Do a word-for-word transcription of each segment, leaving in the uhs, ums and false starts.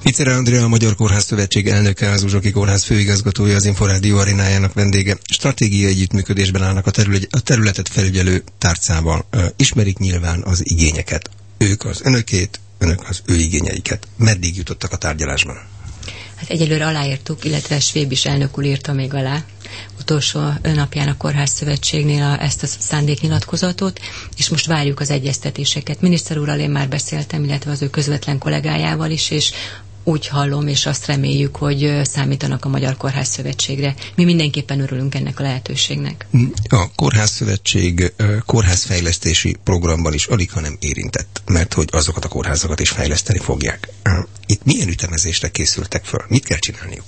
Pizzera Andrea, a Magyar Kórház Szövetség elnöke, az Uzsoki Kórház főigazgatója, az Inforádió arénájának vendége. Stratégiai együttműködésben állnak a, terület, a területet felügyelő tárcával. Ismerik nyilván az igényeket. Ők az önökét, önök az ő igényeiket. Meddig jutottak a tárgyalásban? Hát egyelőre aláírtuk, illetve Svébis elnök úr írta még alá utolsó napján a Kórház Szövetségnél a, ezt a szándéknyilatkozatot, és most várjuk az egyeztetéseket. Miniszter úrral én már beszéltem, illetve az ő közvetlen kollégájával is, és úgy hallom, és azt reméljük, hogy számítanak a Magyar Kórház Szövetségre. Mi mindenképpen örülünk ennek a lehetőségnek. A Kórház Szövetség kórházfejlesztési programban is alig, hanem érintett, mert hogy azokat a kórházakat is fejleszteni fogják. Itt milyen ütemezésre készültek föl? Mit kell csinálniuk?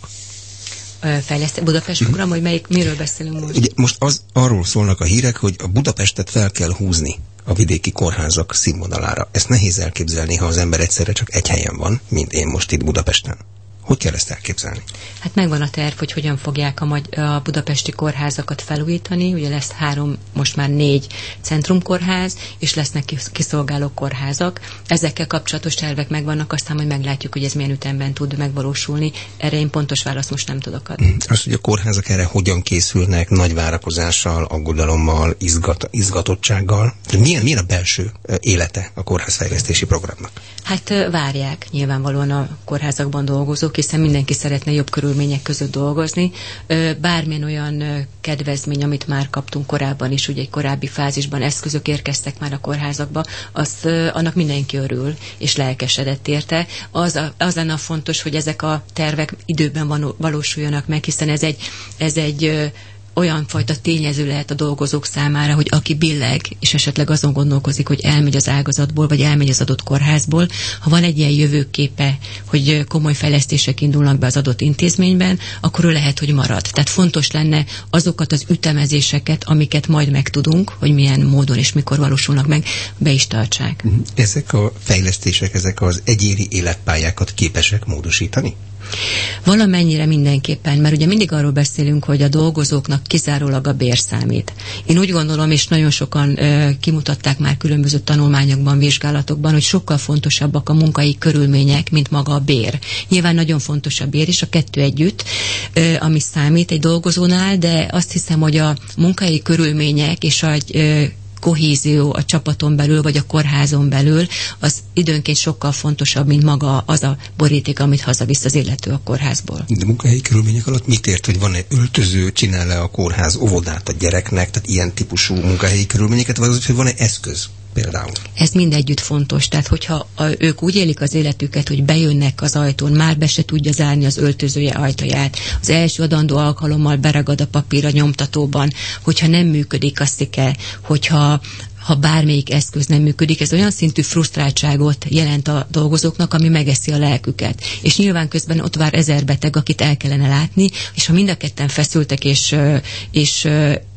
Fejlesztő Budapest program, hogy melyik, miről beszélünk most? Ugye most az, arról szólnak a hírek, hogy a Budapestet fel kell húzni a vidéki kórházak színvonalára. Ezt nehéz elképzelni, ha az ember egyszerre csak egy helyen van, mint én most itt Budapesten. Hogy kell ezt elképzelni? Hát megvan a terv, hogy hogyan fogják a, magy- a budapesti kórházakat felújítani. Ugye lesz három, most már négy centrumkórház, és lesznek kiszolgáló kórházak. Ezekkel kapcsolatos tervek megvannak, aztán majd meglátjuk, hogy ez milyen ütemben tud megvalósulni. Erre én pontos választ most nem tudok adni. Azt, hogy a kórházak erre hogyan készülnek, nagy várakozással, aggodalommal, izgat- izgatottsággal. Milyen, milyen a belső élete a kórházfejlesztési programnak? Hát várják nyilvánvalóan a kórházakban dolgozók, hiszen mindenki szeretne jobb körülmények között dolgozni. Bármilyen olyan kedvezmény, amit már kaptunk korábban is, ugye egy korábbi fázisban eszközök érkeztek már a kórházakba, az, annak mindenki örül, és lelkesedett érte. Az, a, az lenne fontos, hogy ezek a tervek időben valósuljanak meg, hiszen ez egy, ez egy olyan fajta tényező lehet a dolgozók számára, hogy aki billeg, és esetleg azon gondolkozik, hogy elmegy az ágazatból, vagy elmegy az adott kórházból, ha van egy ilyen jövőképe, hogy komoly fejlesztések indulnak be az adott intézményben, akkor ő lehet, hogy marad. Tehát fontos lenne azokat az ütemezéseket, amiket majd megtudunk, hogy milyen módon és mikor valósulnak meg, be is tartsák. Ezek a fejlesztések, ezek az egyéni életpályákat képesek módosítani? Valamennyire mindenképpen, mert ugye mindig arról beszélünk, hogy a dolgozóknak kizárólag a bér számít. Én úgy gondolom, és nagyon sokan ö, kimutatták már különböző tanulmányokban, vizsgálatokban, hogy sokkal fontosabbak a munkai körülmények, mint maga a bér. Nyilván nagyon fontos a bér is, a kettő együtt, ö, ami számít egy dolgozónál, de azt hiszem, hogy a munkai körülmények és a ö, kohézió a csapaton belül, vagy a kórházon belül, az időnként sokkal fontosabb, mint maga az a boríték, amit hazavisz az illető a kórházból. De munkahelyi körülmények alatt mit ért, hogy van-e öltöző, csinál-e a kórház óvodát a gyereknek, tehát ilyen típusú munkahelyi körülményeket, vagy az, hogy van-e eszköz? Például. Ez mindegyütt fontos, tehát hogyha a, ők úgy élik az életüket, hogy bejönnek az ajtón, már be se tudja zárni az öltözője ajtaját, az első adandó alkalommal beragad a papír a nyomtatóban, hogyha nem működik a szike, hogyha ha bármelyik eszköz nem működik, ez olyan szintű frusztráltságot jelent a dolgozóknak, ami megeszi a lelküket. És nyilván közben ott vár ezer beteg, akit el kellene látni, és ha mind a ketten feszültek, és, és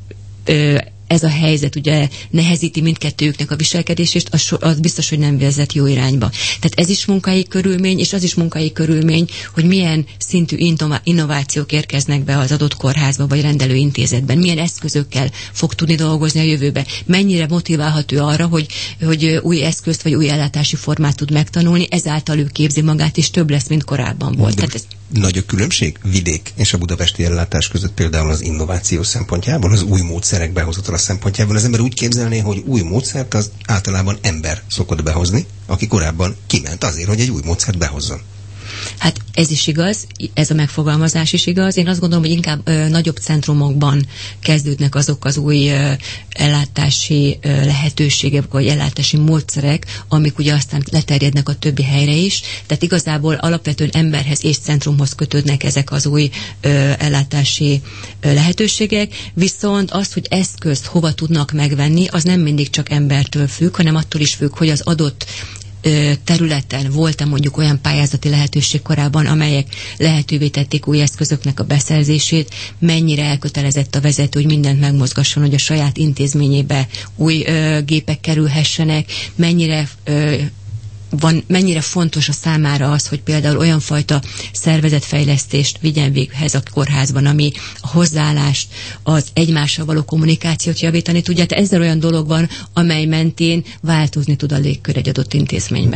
ö, ez a helyzet ugye nehezíti mindkettőjüknek a viselkedését, az, az biztos, hogy nem vezet jó irányba. Tehát ez is munkai körülmény, és az is munkai körülmény, hogy milyen szintű innovációk érkeznek be az adott kórházba, vagy rendelőintézetben, milyen eszközökkel fog tudni dolgozni a jövőbe. Mennyire motiválható arra, hogy, hogy új eszközt, vagy új ellátási formát tud megtanulni, ezáltal ő képzi magát, és több lesz, mint korábban volt. Tehát ez... Nagy a különbség vidék és a budapesti ellátás között például az innováció szempontjából, az új módszerek behozatala szempontjából. Az ember úgy képzelné, hogy új módszert az általában ember szokott behozni, aki korábban kiment azért, hogy egy új módszert behozzon. Hát ez is igaz, ez a megfogalmazás is igaz. Én azt gondolom, hogy inkább ö, nagyobb centrumokban kezdődnek azok az új ö, ellátási ö, lehetőségek, vagy ellátási módszerek, amik ugye aztán leterjednek a többi helyre is. Tehát igazából alapvetően emberhez és centrumhoz kötődnek ezek az új ö, ellátási ö, lehetőségek. Viszont az, hogy eszközt hova tudnak megvenni, az nem mindig csak embertől függ, hanem attól is függ, hogy az adott területen volt-e mondjuk olyan pályázati lehetőség korábban, amelyek lehetővé tették új eszközöknek a beszerzését, mennyire elkötelezett a vezető, hogy mindent megmozgasson, hogy a saját intézményébe új ö, gépek kerülhessenek, mennyire ö, van, mennyire fontos a számára az, hogy például olyan fajta szervezetfejlesztést vigyen véghez a kórházban, ami a hozzáállást, az egymással való kommunikációt javítani tudja. Tehát ezzel olyan dolog van, amely mentén változni tud a légkör egy adott intézményben.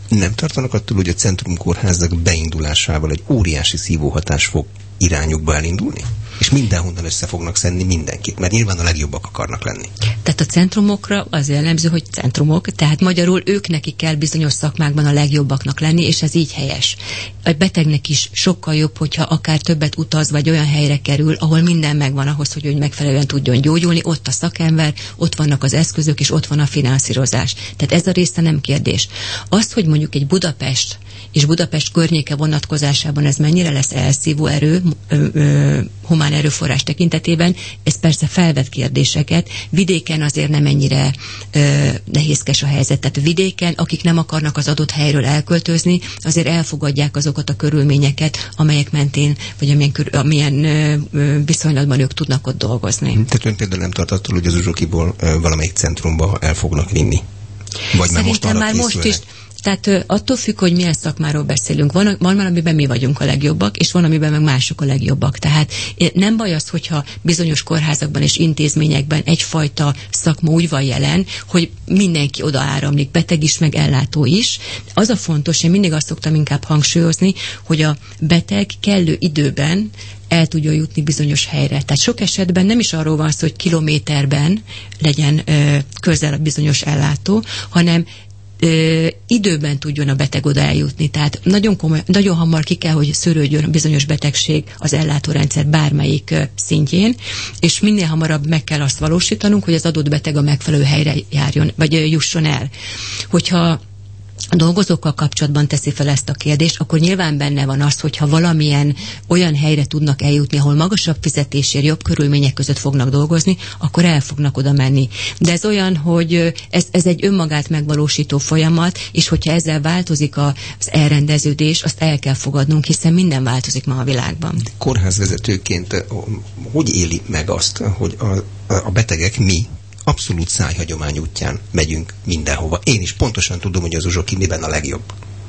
Nem tartanak attól, hogy a centrumkórházak beindulásával egy óriási szívóhatás fog irányukba elindulni? És mindenhonnan össze fognak szedni mindenkit, mert nyilván a legjobbak akarnak lenni. Tehát a centrumokra az jellemző, hogy centrumok, tehát magyarul ők neki kell bizonyos szakmákban a legjobbaknak lenni, és ez így helyes. A betegnek is sokkal jobb, hogyha akár többet utaz, vagy olyan helyre kerül, ahol minden megvan ahhoz, hogy ő megfelelően tudjon gyógyulni, ott a szakember, ott vannak az eszközök, és ott van a finanszírozás. Tehát ez a része nem kérdés. Az, hogy mondjuk egy Budapest és Budapest környéke vonatkozásában ez mennyire lesz elszívó erő, ö, ö, humán erőforrás tekintetében, ez persze felvet kérdéseket. Vidéken azért nem ennyire ö, nehézkes a helyzet. Tehát vidéken, akik nem akarnak az adott helyről elköltözni, azért elfogadják azokat a körülményeket, amelyek mentén, vagy amilyen, amilyen ö, ö, viszonylatban ők tudnak ott dolgozni. Tehát ön például nem tart attól, hogy az Uzsokiból ö, valamelyik centrumba el fognak vinni? Vagy már most arra már készülnek? most is. Tehát attól függ, hogy milyen szakmáról beszélünk. Van, van, amiben mi vagyunk a legjobbak, és van, amiben meg mások a legjobbak. Tehát nem baj az, hogyha bizonyos kórházakban és intézményekben egyfajta szakma úgy van jelen, hogy mindenki oda áramlik, beteg is, meg ellátó is. Az a fontos, én mindig azt szoktam inkább hangsúlyozni, hogy a beteg kellő időben el tudja jutni bizonyos helyre. Tehát sok esetben nem is arról van szó, hogy kilométerben legyen ö, közel a bizonyos ellátó, hanem Ö, időben tudjon a beteg oda eljutni. Tehát nagyon, komoly, nagyon hamar ki kell, hogy szörődjön a bizonyos betegség az ellátórendszer bármelyik ö, szintjén, és minél hamarabb meg kell azt valósítanunk, hogy az adott beteg a megfelelő helyre járjon, vagy ö, jusson el. Hogyha a dolgozókkal kapcsolatban teszi fel ezt a kérdést, akkor nyilván benne van az, hogyha valamilyen olyan helyre tudnak eljutni, ahol magasabb fizetésért, jobb körülmények között fognak dolgozni, akkor el fognak oda menni. De ez olyan, hogy ez, ez egy önmagát megvalósító folyamat, és hogyha ezzel változik az elrendeződés, azt el kell fogadnunk, hiszen minden változik ma a világban. Kórházvezetőként hogy éli meg azt, hogy a, a betegek mi abszolút szájhagyomány útján megyünk mindenhova. Én is pontosan tudom, hogy az Uzsoki miben a legjobb.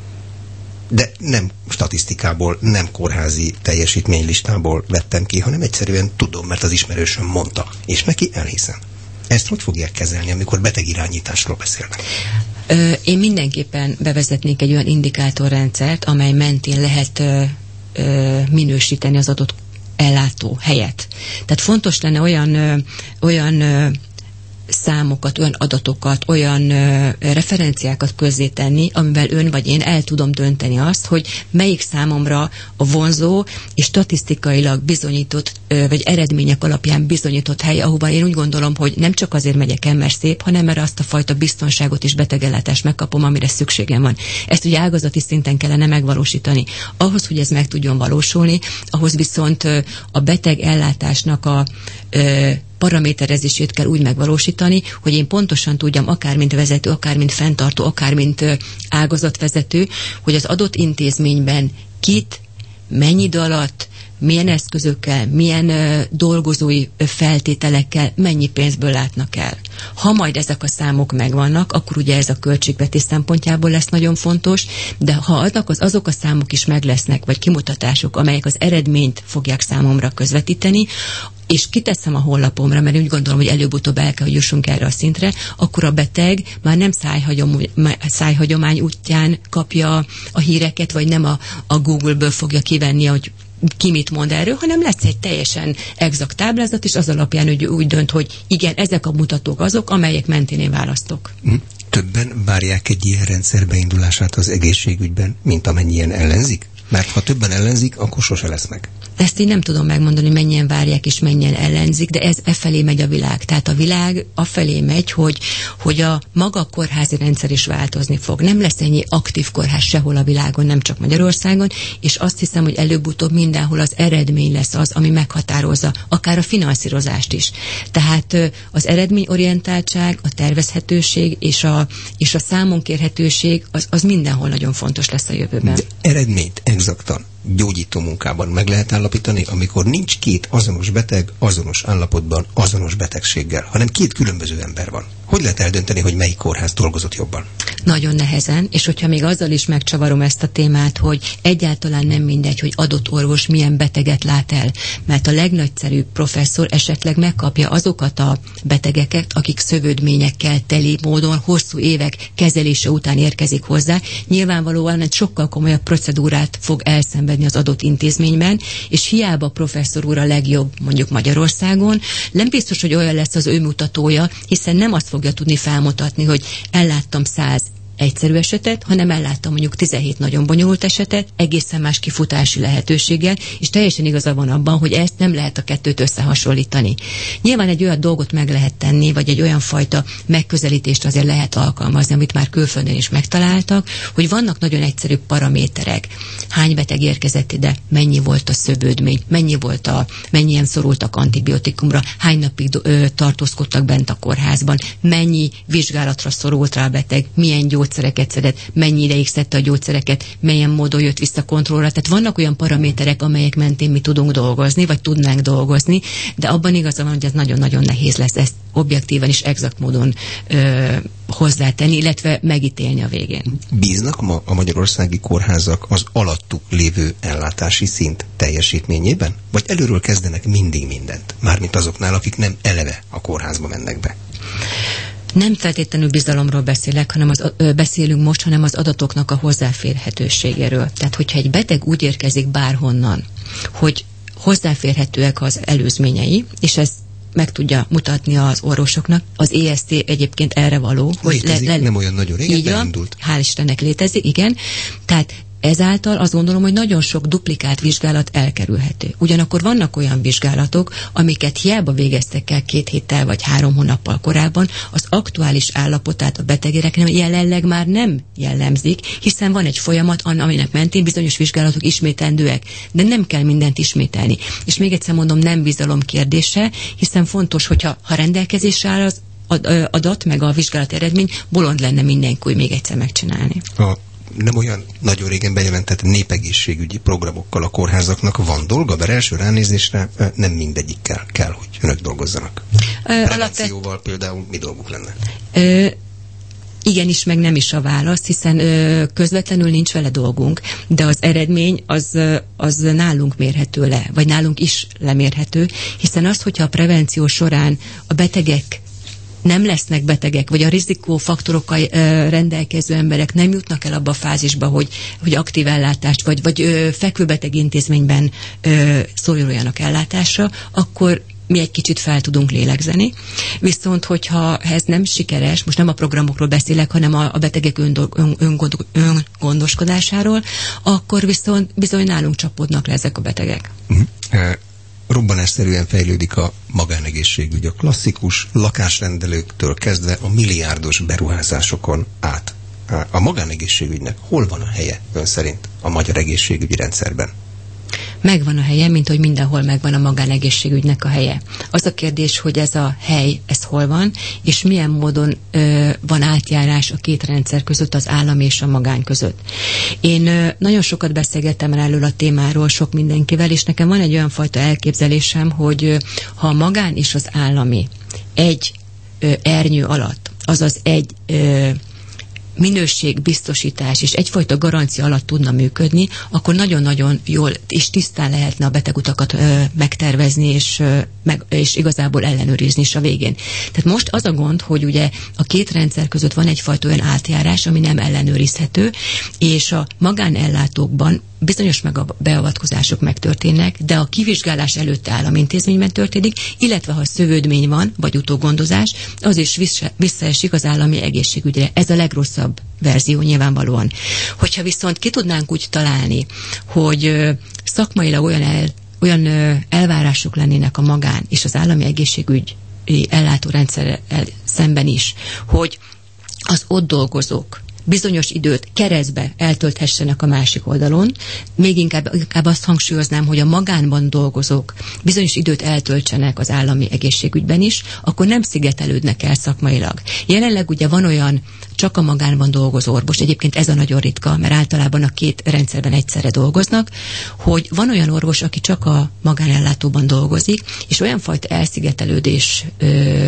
De nem statisztikából, nem kórházi teljesítménylistából vettem ki, hanem egyszerűen tudom, mert az ismerősöm mondta. És neki elhiszem. Ezt hogy fogják kezelni, amikor betegirányításról beszélnek? Ö, én mindenképpen bevezetnék egy olyan indikátorrendszert, amely mentén lehet ö, ö, minősíteni az adott ellátó helyet. Tehát fontos lenne olyan, ö, olyan ö, számokat, olyan adatokat, olyan ö, referenciákat közzétenni, amivel ön vagy én el tudom dönteni azt, hogy melyik számomra a vonzó és statisztikailag bizonyított, ö, vagy eredmények alapján bizonyított hely, ahova én úgy gondolom, hogy nem csak azért megyek el, mert szép, hanem mert azt a fajta biztonságot és betegellátást megkapom, amire szükségem van. Ezt ugye ágazati szinten kellene megvalósítani. Ahhoz, hogy ez meg tudjon valósulni, ahhoz viszont ö, a beteg ellátásnak a ö, paraméterezését kell úgy megvalósítani, hogy én pontosan tudjam, akár mint vezető, akár mint fenntartó, akár mint ágazatvezető, hogy az adott intézményben kit, mennyi idő alatt, milyen eszközökkel, milyen uh, dolgozói feltételekkel, mennyi pénzből látnak el. Ha majd ezek a számok megvannak, akkor ugye ez a költségvetés szempontjából lesz nagyon fontos, de ha azok, az, azok a számok is meg lesznek, vagy kimutatások, amelyek az eredményt fogják számomra közvetíteni, és kiteszem a honlapomra, mert úgy gondolom, hogy előbb-utóbb el kell, hogy jussunk erre a szintre, akkor a beteg már nem szájhagyom, szájhagyomány útján kapja a híreket, vagy nem a, a Google-ből fogja kivenni, hogy ki mit mond erről, hanem lesz egy teljesen exakt táblázat, és az alapján hogy úgy dönt, hogy igen, ezek a mutatók azok, amelyek mentén én választok. Többen várják egy ilyen rendszer beindulását az egészségügyben, mint amennyien ellenzik? Mert ha többen ellenzik, akkor sose lesz meg. Ezt én nem tudom megmondani, mennyien várják és mennyien ellenzik, de ez e felé megy a világ. Tehát a világ afelé megy, hogy, hogy a maga kórházi rendszer is változni fog. Nem lesz ennyi aktív kórház sehol a világon, nem csak Magyarországon, és azt hiszem, hogy előbb-utóbb mindenhol az eredmény lesz az, ami meghatározza, akár a finanszírozást is. Tehát az eredményorientáltság, a tervezhetőség és a, és a számonkérhetőség az, az mindenhol nagyon fontos lesz a jövőben. De eredményt exaktan gyógyító munkában meg lehet állapítani, amikor nincs két azonos beteg, azonos állapotban, azonos betegséggel, hanem két különböző ember van. Hogy lehet eldönteni, hogy melyik kórház dolgozott jobban? Nagyon nehezen, és hogyha még azzal is megcsavarom ezt a témát, hogy egyáltalán nem mindegy, hogy adott orvos milyen beteget lát el, mert a legnagyszerűbb professzor esetleg megkapja azokat a betegeket, akik szövődményekkel teli módon hosszú évek kezelése után érkezik hozzá. Nyilvánvalóan egy sokkal komolyabb procedúrát fog elszenvedni az adott intézményben, és hiába professzor úr a legjobb mondjuk Magyarországon, nem biztos, hogy olyan lesz az ő mutatója, hiszen nem azt fogja tudni felmutatni, hogy elláttam száz egyszerű esetet, hanem elláttam mondjuk tizenhét nagyon bonyolult esetet, egészen más kifutási lehetőséggel, és teljesen igaza van abban, hogy ezt nem lehet a kettőt összehasonlítani. Nyilván egy olyan dolgot meg lehet tenni, vagy egy olyan fajta megközelítést azért lehet alkalmazni, amit már külföldön is megtaláltak, hogy vannak nagyon egyszerű paraméterek. Hány beteg érkezett ide, mennyi volt a szövődmény, mennyi volt a, mennyien szorultak antibiotikumra, hány napig ö, tartózkodtak bent a kórházban, mennyi vizsgálatra szorult rá a beteg, milyen gyógyszer gyógyszereket szedett, mennyi ideig szedte a gyógyszereket, milyen módon jött vissza kontrollra. Tehát vannak olyan paraméterek, amelyek mentén mi tudunk dolgozni, vagy tudnánk dolgozni, de abban igaza van, hogy ez nagyon-nagyon nehéz lesz ezt objektíven és exakt módon ö, hozzátenni, illetve megítélni a végén. Bíznak ma a magyarországi kórházak az alattuk lévő ellátási szint teljesítményében? Vagy előről kezdenek mindig mindent? Mármint azoknál, akik nem eleve a kórházba mennek be. Nem feltétlenül bizalomról beszélek, hanem az, ö, beszélünk most, hanem az adatoknak a hozzáférhetőségéről. Tehát, hogyha egy beteg úgy érkezik bárhonnan, hogy hozzáférhetőek az előzményei, és ez meg tudja mutatni az orvosoknak. Az é es té egyébként erre való. Létezik, le, le, nem olyan nagyon régen beindult. Hál' Istennek létezik, igen. Tehát ezáltal azt gondolom, hogy nagyon sok duplikált vizsgálat elkerülhető. Ugyanakkor vannak olyan vizsgálatok, amiket hiába végeztek el két héttel vagy három hónappal korábban, az aktuális állapotát a betegeknek jelenleg már nem jellemzik, hiszen van egy folyamat, aminek mentén bizonyos vizsgálatok ismétlendőek, de nem kell mindent ismételni. És még egyszer mondom, nem bizalom kérdése, hiszen fontos, hogyha ha rendelkezésre áll az adat, meg a vizsgálat eredmény, bolond lenne mindenki, hogy még egyszer megcsinálni. A nem olyan nagyon régen bejelentett népegészségügyi programokkal a kórházaknak van dolga, bár első ránézésre nem mindegyikkel kell, hogy önök dolgozzanak. Prevencióval alapvet... például mi dolguk lenne? Ö, igenis, meg nem is a válasz, hiszen ö, közvetlenül nincs vele dolgunk, de az eredmény az, az nálunk mérhető le, vagy nálunk is lemérhető, hiszen az, hogyha a prevenció során a betegek nem lesznek betegek, vagy a rizikófaktorokkal ö, rendelkező emberek nem jutnak el abba a fázisba, hogy, hogy aktív ellátást, vagy, vagy ö, fekvőbeteg intézményben ö, szoruljanak ellátásra, akkor mi egy kicsit fel tudunk lélegzeni. Viszont, hogyha ez nem sikeres, most nem a programokról beszélek, hanem a, a betegek öngondoskodásáról, ön, ön akkor viszont bizony nálunk csapódnak le ezek a betegek. Uh-huh. Uh, robbanásszerűen fejlődik a magánegészségügy, a klasszikus lakásrendelőktől kezdve a milliárdos beruházásokon át. A magánegészségügynek hol van a helye ön szerint a magyar egészségügyi rendszerben? Megvan a helye, mint hogy mindenhol megvan a magánegészségügynek a helye. Az a kérdés, hogy ez a hely, ez hol van, és milyen módon ö, van átjárás a két rendszer között, az állam és a magán között. Én ö, nagyon sokat beszélgettem erről a témáról sok mindenkivel, és nekem van egy olyan fajta elképzelésem, hogy ö, ha a magán és az állami egy ö, ernyő alatt, azaz egy ö, minőségbiztosítás és egyfajta garancia alatt tudna működni, akkor nagyon-nagyon jól és tisztán lehetne a betegutakat ö, megtervezni és, ö, meg, és igazából ellenőrizni is a végén. Tehát most az a gond, hogy ugye a két rendszer között van egyfajta olyan átjárás, ami nem ellenőrizhető, és a magánellátókban bizonyos meg a beavatkozások megtörténnek, de a kivizsgálás előtt államintézményben történik, illetve ha szövődmény van, vagy utógondozás, az is vissza, visszaesik az állami egészségügyre. Ez a legrosszabb verzió nyilvánvalóan. Hogyha viszont ki tudnánk úgy találni, hogy ö, szakmailag olyan, el, olyan ö, elvárások lennének a magán és az állami egészségügy ellátórendszerrel szemben is, hogy az ott dolgozók bizonyos időt keresztbe eltölthessenek a másik oldalon, még inkább, inkább azt hangsúlyoznám, hogy a magánban dolgozók bizonyos időt eltöltsenek az állami egészségügyben is, akkor nem szigetelődnek el szakmailag. Jelenleg ugye van olyan csak a magánban dolgozó orvos, egyébként ez a nagyon ritka, mert általában a két rendszerben egyszerre dolgoznak, hogy van olyan orvos, aki csak a magánellátóban dolgozik, és olyan fajta elszigetelődés ö,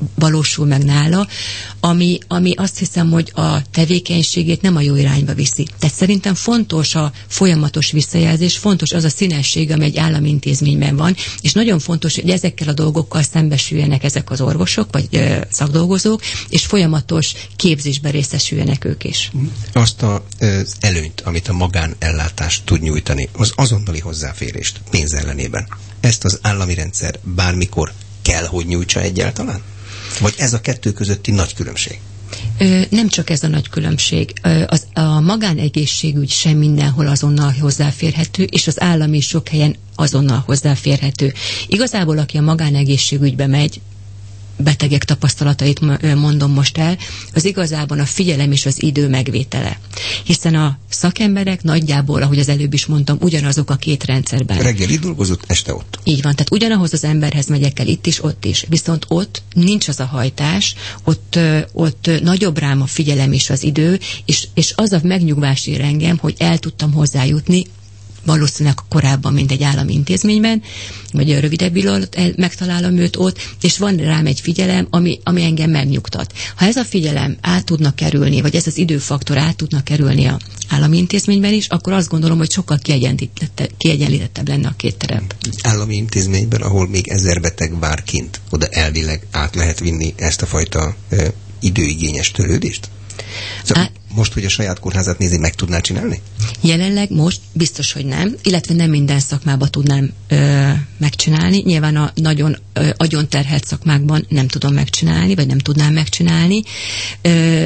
valósul meg nála, ami, ami azt hiszem, hogy a tevékenységét nem a jó irányba viszi. Tehát szerintem fontos a folyamatos visszajelzés, fontos az a színesség, ami egy állami intézményben van, és nagyon fontos, hogy ezekkel a dolgokkal szembesüljenek ezek az orvosok, vagy ö, szakdolgozók, és folyamatos képzésben részesüljenek ők is. Azt a, az előnyt, amit a magánellátás tud nyújtani, az azonnali hozzáférést pénz ellenében. Ezt az állami rendszer bármikor kell, hogy nyújtsa egyáltalán? Vagy ez a kettő közötti nagy különbség? Ö, nem csak ez a nagy különbség. Ö, az, a magánegészségügy sem mindenhol azonnal hozzáférhető, és az állami sok helyen azonnal hozzáférhető. Igazából, aki a magánegészségügybe megy, betegek tapasztalatait mondom most el, az igazában a figyelem és az idő megvétele. Hiszen a szakemberek nagyjából, ahogy az előbb is mondtam, ugyanazok a két rendszerben. Reggeli dolgozott, este ott. Így van, tehát ugyanahoz az emberhez megyek el itt is, ott is. Viszont ott nincs az a hajtás, ott, ott nagyobb rám a figyelem és az idő, és, és az a megnyugvás ér engem, hogy el tudtam hozzájutni, valószínűleg korábban, mint egy állami intézményben, vagy rövidebb idő alatt megtalálom őt ott, és van rám egy figyelem, ami, ami engem megnyugtat. Ha ez a figyelem át tudna kerülni, vagy ez az időfaktor át tudna kerülni az állami intézményben is, akkor azt gondolom, hogy sokkal kiegyenlítettebb lenne a két terep. Állami intézményben, ahol még ezer beteg vár kint, oda elvileg át lehet vinni ezt a fajta e, időigényes törődést? Szóval Á, most, hogy a saját kórházat nézi, meg tudná csinálni? Jelenleg most biztos, hogy nem, illetve nem minden szakmában tudnám ö, megcsinálni. Nyilván a nagyon ö, agyonterhelt szakmákban nem tudom megcsinálni, vagy nem tudnám megcsinálni. Ö,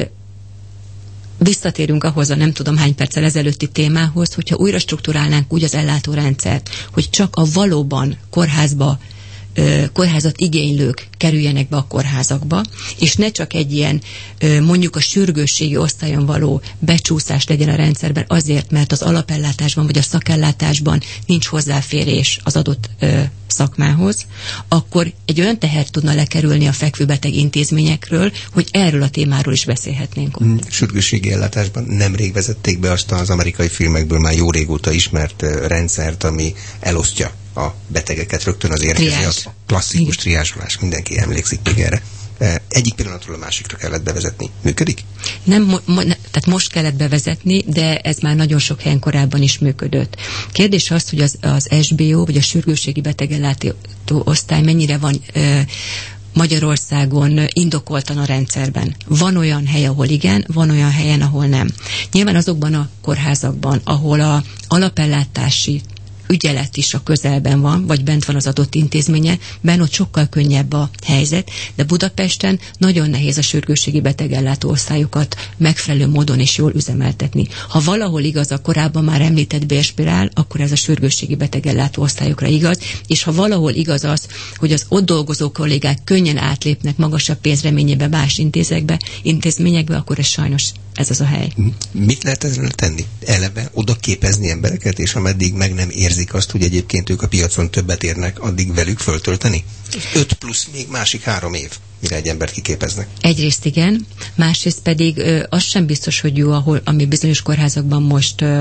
Visszatérünk ahhoz a nem tudom hány perccel ezelőtti témához, hogyha újra strukturálnánk úgy az ellátórendszert, hogy csak a valóban kórházba kórházat igénylők kerüljenek be a kórházakba, és ne csak egy ilyen mondjuk a sürgősségi osztályon való becsúszás legyen a rendszerben azért, mert az alapellátásban vagy a szakellátásban nincs hozzáférés az adott szakmához, akkor egy olyan teher tudna lekerülni a fekvőbeteg intézményekről, hogy erről a témáról is beszélhetnénk ott. Sürgősségi ellátásban nemrég vezették be azt az amerikai filmekből már jó régóta ismert rendszert, ami elosztja a betegeket rögtön az érkezés, a klasszikus triázsolás, mindenki emlékszik még erre. Egyik pillanatról a másikra kellett bevezetni. Működik? Nem, mo- mo- ne, tehát most kellett bevezetni, de ez már nagyon sok helyen korábban is működött. Kérdés az, hogy az, az es bé o, vagy a sürgősségi betegellátó osztály mennyire van ö, Magyarországon indokoltan a rendszerben. Van olyan hely, ahol igen, van olyan helyen, ahol nem. Nyilván azokban a kórházakban, ahol a alapellátási ügyelet is a közelben van, vagy bent van az adott intézménye, benne ott sokkal könnyebb a helyzet, de Budapesten nagyon nehéz a sürgősségi betegellátó osztályokat megfelelő módon és jól üzemeltetni. Ha valahol igaz a korábban már említett bérspirál, akkor ez a sürgősségi betegellátó osztályokra igaz, és ha valahol igaz az, hogy az ott dolgozó kollégák könnyen átlépnek magasabb pénzreményébe más intézekbe, intézményekbe, akkor ez sajnos ez az a hely. Mit lehet ezzel tenni? Eleve oda képezni embereket, és ameddig meg nem érzik azt, hogy egyébként ők a piacon többet érnek, addig velük föltölteni? Öt plusz még másik három év, mire egy embert kiképeznek. Egyrészt igen, másrészt pedig ö, az sem biztos, hogy jó, ahol, ami bizonyos kórházakban most ö,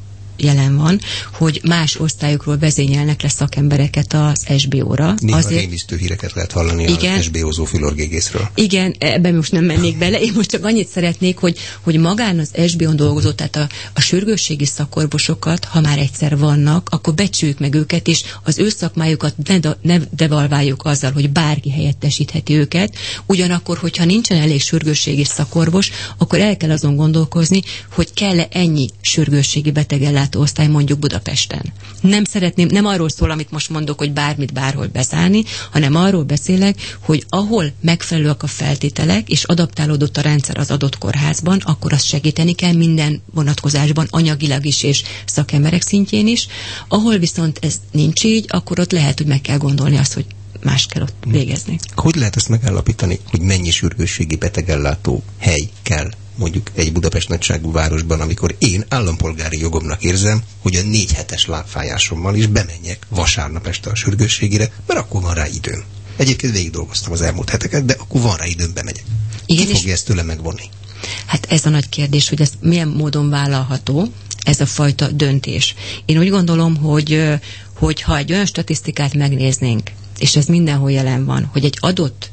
jelen van, hogy más osztályokról vezényelnek le szakembereket az es bé o-ra. Néha azért rémisztő híreket lehet hallani igen, az es bé o-zó fülorgégészről. Igen, ebben most nem mennék bele. Én most csak annyit szeretnék, hogy, hogy magán az es bé o-n dolgozó, tehát a, a sürgősségi szakorvosokat, ha már egyszer vannak, akkor becsüljük meg őket, és az ő szakmájukat ne, de, ne devalváljuk azzal, hogy bárki helyettesítheti őket. Ugyanakkor, hogyha nincsen elég sürgősségi szakorvos, akkor el kell azon gondolkozni, hogy kell-e ennyi sürgősségi betegellátó osztály mondjuk Budapesten. Nem szeretném, nem arról szól, amit most mondok, hogy bármit bárhol beszállni, hanem arról beszélek, hogy ahol megfelelőek a feltételek, és adaptálódott a rendszer az adott kórházban, akkor azt segíteni kell minden vonatkozásban, anyagilag is és szakemberek szintjén is. Ahol viszont ez nincs így, akkor ott lehet, hogy meg kell gondolni azt, hogy más kell ott végezni. Hogy lehet ezt megállapítani, hogy mennyi sürgősségi betegellátó hely kell mondjuk egy Budapest nagyságú városban, amikor én állampolgári jogomnak érzem, hogy a négy hetes lábfájásommal is bemenjek vasárnap este a sürgősségire, mert akkor van rá időm. Egyébként végig dolgoztam az elmúlt heteket, de akkor van rá időm, bemegyek. Igen, ki fogja ezt tőle megvonni? Hát ez a nagy kérdés, hogy ez milyen módon vállalható, ez a fajta döntés. Én úgy gondolom, hogy, hogy ha egy olyan statisztikát megnéznénk, és ez mindenhol jelen van, hogy egy adott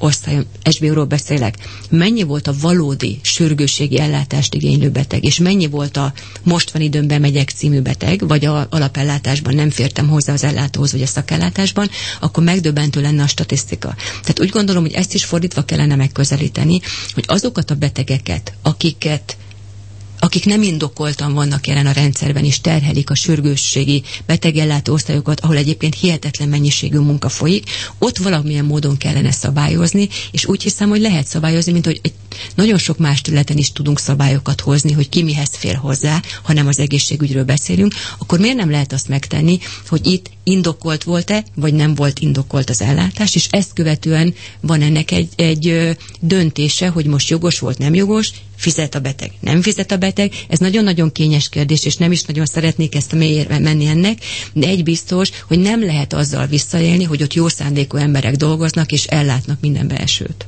osztályon, es bé ó-ról beszélek, mennyi volt a valódi sürgősségi ellátást igénylő beteg, és mennyi volt a most van időmben megyek című beteg, vagy a alapellátásban nem fértem hozzá az ellátóhoz, vagy a szakellátásban, akkor megdöbbentő lenne a statisztika. Tehát úgy gondolom, hogy ezt is fordítva kellene megközelíteni, hogy azokat a betegeket, akiket akik nem indokoltan vannak jelen a rendszerben, és terhelik a sürgősségi betegellátó osztályokat, ahol egyébként hihetetlen mennyiségű munka folyik, ott valamilyen módon kellene szabályozni, és úgy hiszem, hogy lehet szabályozni, mint hogy egy nagyon sok más területen is tudunk szabályokat hozni, hogy ki mihez fér hozzá, ha nem az egészségügyről beszélünk, akkor miért nem lehet azt megtenni, hogy itt indokolt volt-e, vagy nem volt indokolt az ellátás, és ezt követően van ennek egy, egy döntése, hogy most jogos volt, nem jogos, fizet a beteg, nem fizet a beteg. Ez nagyon-nagyon kényes kérdés, és nem is nagyon szeretnék ezt a mélyére menni ennek, de egy biztos, hogy nem lehet azzal visszaélni, hogy ott jó szándékú emberek dolgoznak, és ellátnak minden belsőt.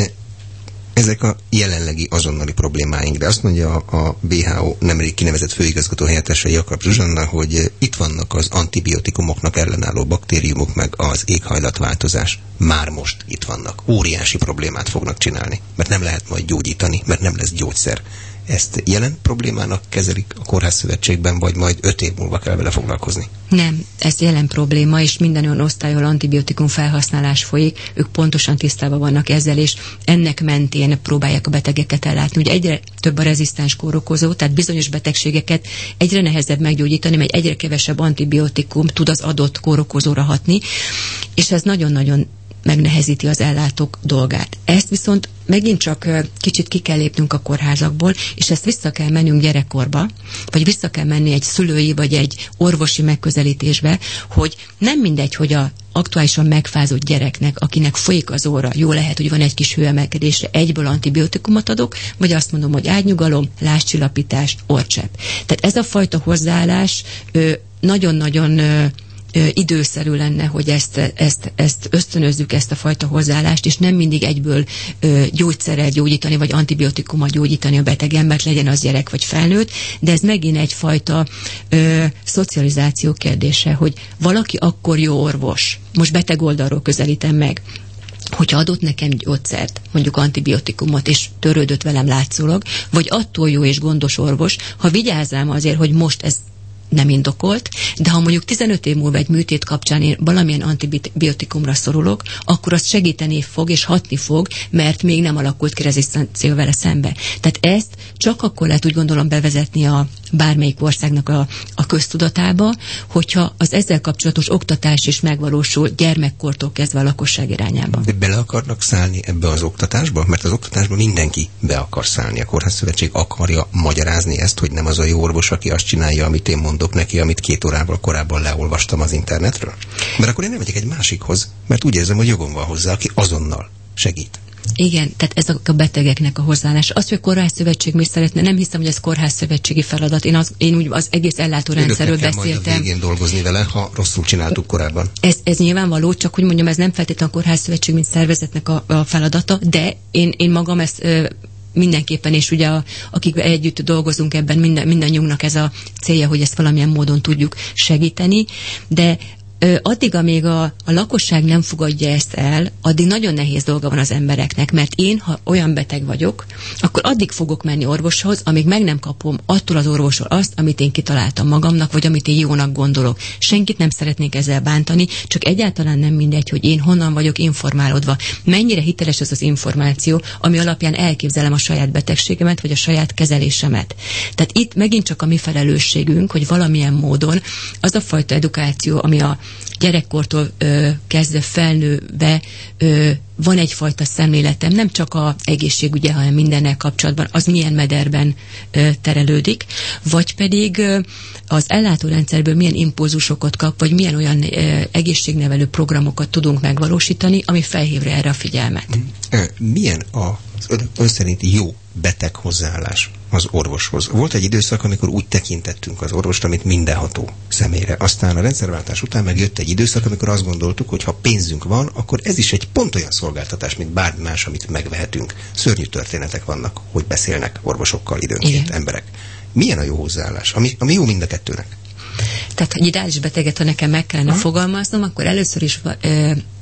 Ezek a jelenlegi azonnali problémáink, de azt mondja a bé há ó nemrég kinevezett főigazgató helyettese Jakab Zsuzsanna, hogy itt vannak az antibiotikumoknak ellenálló baktériumok, meg az éghajlatváltozás. Már most itt vannak. Óriási problémát fognak csinálni, mert nem lehet majd gyógyítani, mert nem lesz gyógyszer. Ezt jelen problémának kezelik a Kórházszövetségben, vagy majd öt év múlva kell vele foglalkozni? Nem, ez jelen probléma, és minden olyan osztályon antibiotikum felhasználás folyik, ők pontosan tisztában vannak ezzel, és ennek mentén próbálják a betegeket ellátni. Ugye egyre több a rezisztens kórokozó, tehát bizonyos betegségeket egyre nehezebb meggyógyítani, mert egyre kevesebb antibiotikum tud az adott kórokozóra hatni, és ez nagyon-nagyon megnehezíti az ellátók dolgát. Ezt viszont megint csak kicsit ki kell lépnünk a kórházakból, és ezt vissza kell mennünk gyerekkorba, vagy vissza kell menni egy szülői, vagy egy orvosi megközelítésbe, hogy nem mindegy, hogy a aktuálisan megfázott gyereknek, akinek folyik az óra, jó lehet, hogy van egy kis hőemelkedésre, egyből antibiotikumot adok, vagy azt mondom, hogy ágynyugalom, lázcsillapítás, orcsepp. Tehát ez a fajta hozzáállás ö, nagyon-nagyon ö, időszerű lenne, hogy ezt, ezt, ezt ösztönözzük, ezt a fajta hozzáállást, és nem mindig egyből ö, gyógyszerrel gyógyítani, vagy antibiotikummal gyógyítani a beteg embert, legyen az gyerek vagy felnőtt, de ez megint egyfajta ö, szocializáció kérdése, hogy valaki akkor jó orvos, most beteg oldalról közelítem meg, hogyha adott nekem gyógyszert, mondjuk antibiotikumot, és törődött velem látszólag, vagy attól jó és gondos orvos, ha vigyázzám azért, hogy most ez nem indokolt, de ha mondjuk tizenöt év múlva egy műtét kapcsán én valamilyen antibiotikumra szorulok, akkor azt segíteni fog és hatni fog, mert még nem alakult ki rezisztencia vele szembe. Tehát ezt csak akkor lehet úgy gondolom bevezetni a bármelyik országnak a, a köztudatába, hogyha az ezzel kapcsolatos oktatás is megvalósul gyermekkortól kezdve a lakosság irányába. De bele akarnak szállni ebbe az oktatásba? Mert az oktatásba mindenki be akar szállni. A Kórházszövetség akarja magyarázni ezt, hogy nem az a jó orvos, aki azt csinálja, amit én mondok neki, amit két órával korábban leolvastam az internetről? Mert akkor én nem megyek egy másikhoz, mert úgy érzem, hogy jogom van hozzá, aki azonnal segít. Igen, tehát ez a betegeknek a hozzáállása. Azt, hogy a Kórházszövetség mi szeretne, nem hiszem, hogy ez kórházszövetségi feladat. Én, az, én úgy az egész ellátórendszerről beszéltem. Majd a végén dolgozni vele, ha rosszul csináltuk korábban. Ez, ez nyilvánvaló, csak hogy mondjam, ez nem feltétlenül a Kórházszövetség, mint szervezetnek a, a feladata, de én, én magam ezt ö, mindenképpen, és ugye a, akik együtt dolgozunk ebben, minden, mindannyiunknak ez a célja, hogy ezt valamilyen módon tudjuk segíteni, de addig, amíg a, a lakosság nem fogadja ezt el, addig nagyon nehéz dolga van az embereknek, mert én, ha olyan beteg vagyok, akkor addig fogok menni orvoshoz, amíg meg nem kapom attól az orvosról azt, amit én kitaláltam magamnak, vagy amit én jónak gondolok. Senkit nem szeretnék ezzel bántani, csak egyáltalán nem mindegy, hogy én honnan vagyok informálódva. Mennyire hiteles az az információ, ami alapján elképzelem a saját betegségemet, vagy a saját kezelésemet. Tehát itt megint csak a mi felelősségünk, hogy valamilyen módon az a fajta edukáció, ami a gyerekkortól ö, kezdve felnőve ö, van egyfajta szemléletem, nem csak az egészségügye, hanem mindennel kapcsolatban, az milyen mederben ö, terelődik, vagy pedig ö, az ellátórendszerből milyen impulzusokat kap, vagy milyen olyan ö, egészségnevelő programokat tudunk megvalósítani, ami felhívja erre a figyelmet. Milyen az ön szerint jó beteg hozzáállás az orvoshoz? Volt egy időszak, amikor úgy tekintettünk az orvosra, mint mindenható személyre. Aztán a rendszerváltás után megjött egy időszak, amikor azt gondoltuk, hogy ha pénzünk van, akkor ez is egy pont olyan szolgáltatás, mint bármi más, amit megvehetünk. Szörnyű történetek vannak, hogy beszélnek orvosokkal időnként Igen. emberek. Milyen a jó hozzáállás? Ami, ami jó mind a kettőnek. Tehát, hogy ideális beteget, ha nekem meg kellene Aha. fogalmaznom, akkor először is ö,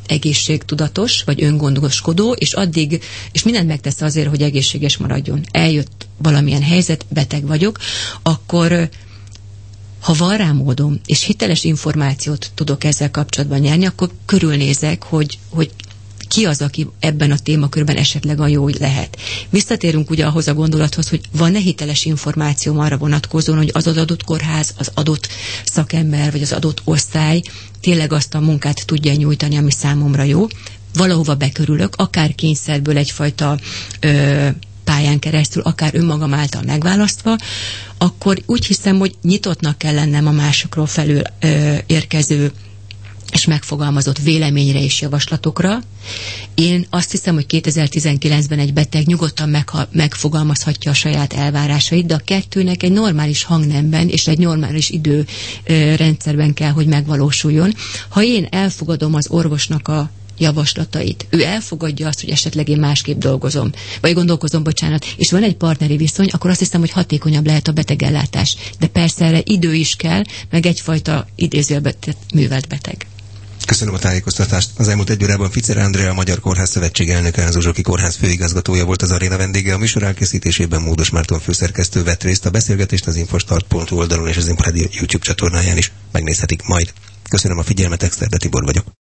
egészségtudatos, vagy öngondoskodó, és addig, és mindent megtesz azért, hogy egészséges maradjon. Eljött valamilyen helyzet, beteg vagyok, akkor ha van rá módom, és hiteles információt tudok ezzel kapcsolatban nyerni, akkor körülnézek, hogy, hogy ki az, aki ebben a témakörben esetleg a jó lehet. Visszatérünk ugye ahhoz a gondolathoz, hogy van-e hiteles információm arra vonatkozóan, hogy az adott kórház, az adott szakember, vagy az adott osztály tényleg azt a munkát tudja nyújtani, ami számomra jó. Valahova bekörülök, akár kényszerből egyfajta ö, pályán keresztül, akár önmagam által megválasztva, akkor úgy hiszem, hogy nyitottnak kell lennem a másokról felül ö, érkező és megfogalmazott véleményre és javaslatokra. Én azt hiszem, hogy kétezer-tizenkilencben egy beteg nyugodtan megha- megfogalmazhatja a saját elvárásait, de a kettőnek egy normális hangnemben és egy normális időrendszerben kell, hogy megvalósuljon. Ha én elfogadom az orvosnak a javaslatait, ő elfogadja azt, hogy esetleg én másképp dolgozom, vagy gondolkozom, bocsánat, és van egy partneri viszony, akkor azt hiszem, hogy hatékonyabb lehet a betegellátás. De persze erre idő is kell, meg egyfajta idézőjelben művelt beteg. Köszönöm a tájékoztatást. Az elmúlt egy órában Ficer Andrea, a Magyar Kórház Szövetség elnöke, az Uzsoki Kórház főigazgatója volt az aréna vendége. A műsor elkészítésében Módos Márton főszerkesztő vett részt. A beszélgetést az infostart pont hu oldalon és az Inforádió YouTube csatornáján is megnézhetik majd. Köszönöm a figyelmet, Exterde Tibor vagyok.